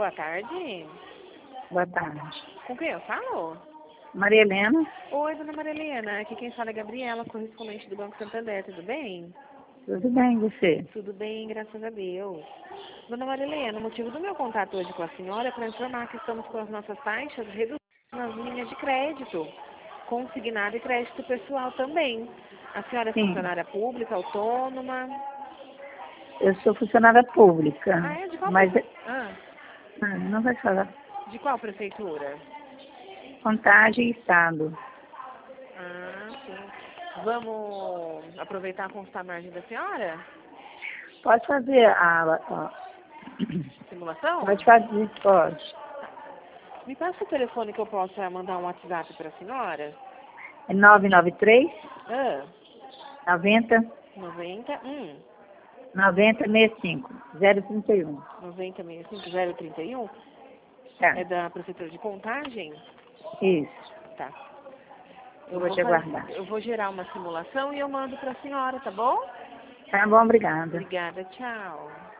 Boa tarde. Boa tarde. Com quem eu falo? Maria Helena? Oi, dona Maria Helena. Aqui quem fala é Gabriela, correspondente do Banco Santander. Tudo bem? Tudo bem, você? Tudo bem, graças a Deus. Dona Maria Helena, o motivo do meu contato hoje com a senhora é para informar que estamos com as nossas taxas reduzidas nas linhas de crédito, consignado e crédito pessoal também. A senhora é Sim. funcionária pública, autônoma? Eu sou funcionária pública, Ah, é? De qual mas não vai falar. De qual prefeitura? Contagem e Estado. Ah, sim. Vamos aproveitar e constar a margem da senhora? Pode fazer a Simulação? pode fazer, pode. Me passa o telefone que eu possa mandar um WhatsApp para a senhora. É 993 Ah, 90 90, 9065 031. 9065-031. Tá, É da Prefeitura de Contagem? isso. Tá. Eu vou te aguardar. Eu vou gerar uma simulação e eu mando para a senhora, tá bom? Tá bom, obrigada. Obrigada, tchau.